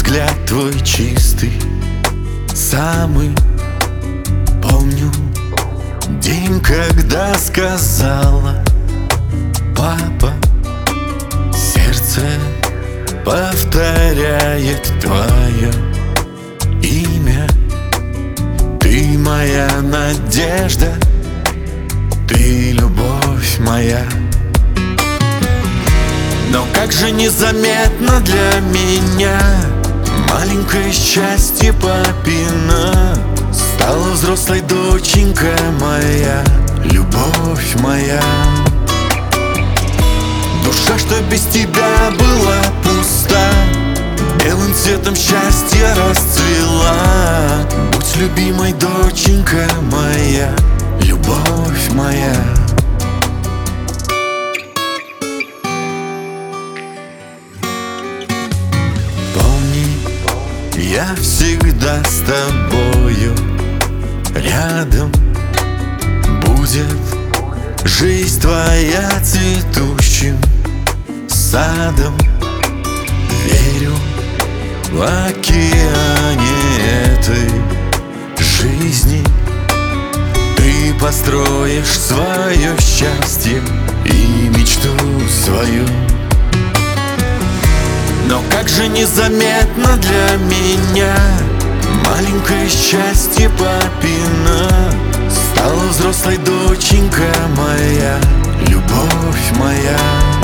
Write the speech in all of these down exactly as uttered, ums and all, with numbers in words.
взгляд твой чистый, самый. Помню день, когда сказала: папа, сердце повторяет твое имя. Ты моя надежда, ты любовь моя. Но как же незаметно для меня маленькое счастье папина стала взрослой доченька моя, любовь моя. Душа, что без тебя была пуста, белым цветом счастья расцвела. Будь любимой доченька моя, любовь моя. Я всегда с тобою рядом. Будет жизнь твоя цветущим садом. Верю, в океане этой жизни ты построишь свое счастье и мечту свою. Но как же незаметно для меня маленькое счастье папина стала взрослой доченька моя, любовь моя.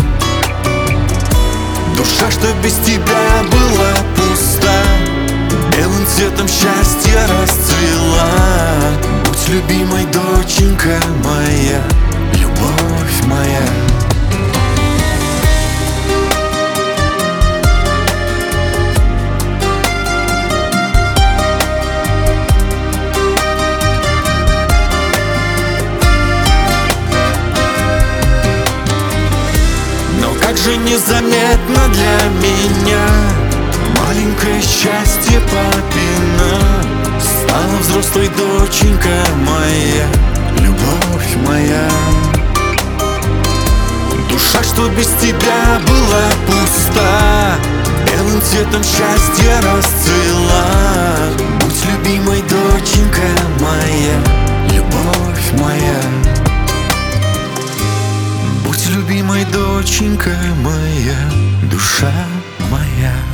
Душа, что без тебя была пуста, белым цветом счастья расцвела. Будь любимой доченька моя, любовь моя. Как же незаметно для меня маленькое счастье папина стала взрослой доченька моя, любовь моя. Душа, что без тебя была пуста, белым цветом счастья расцвела. Будь любимой доченька моя, любовь моя. Будь любимой доченька моя, душа моя.